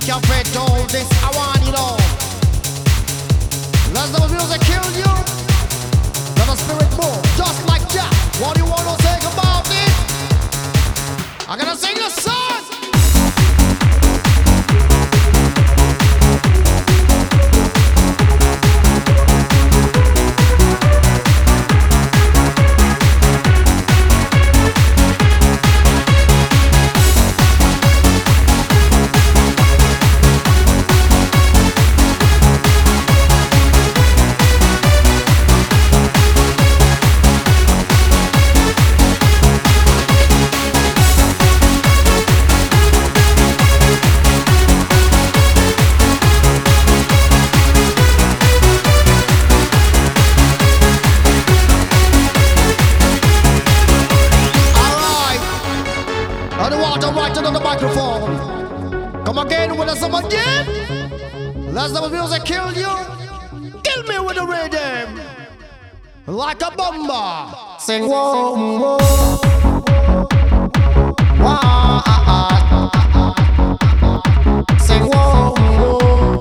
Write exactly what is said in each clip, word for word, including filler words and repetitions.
can't fit all this. I want it all. Let the music kill you. Let the spirit move, just like that. What do you want to say about it? I'm gonna sing a song. I don't want to write it on the microphone. Come again with us some again. Let the music kill you. Kill me with the rhythm. Like a bomber. Sing whoa, whoa. Wah, ah, ah. Sing whoa, whoa.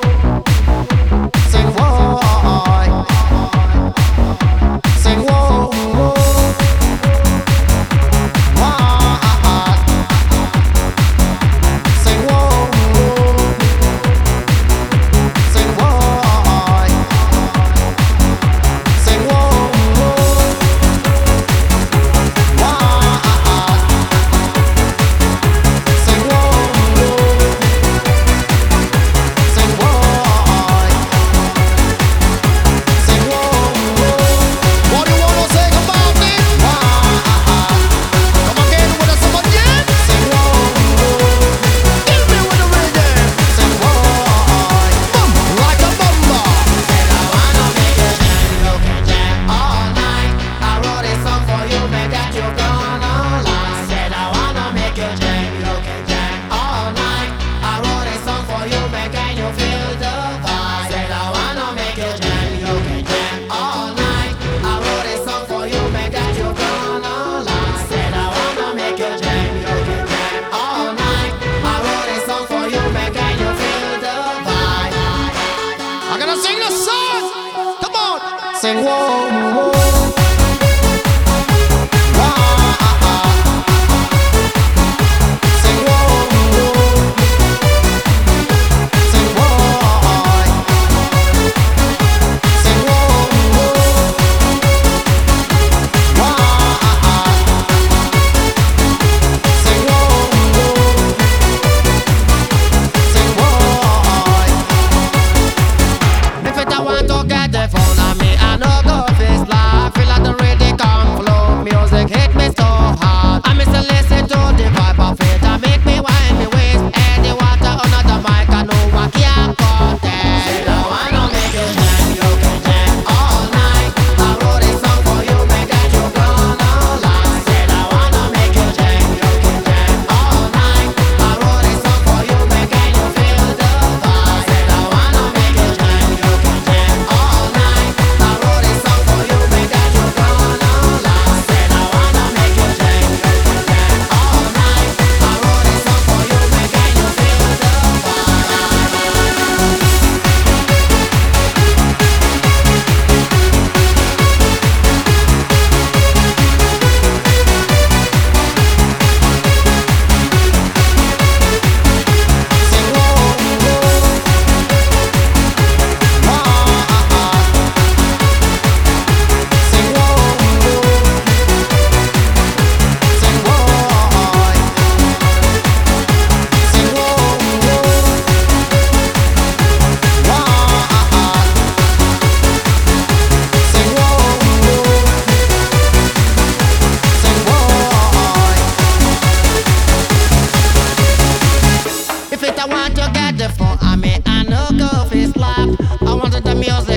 Sing whoa. Sing whoa, whoa. Sing whoa, whoa. I want to get the phone, I mean, I know go face life. I wanted the music.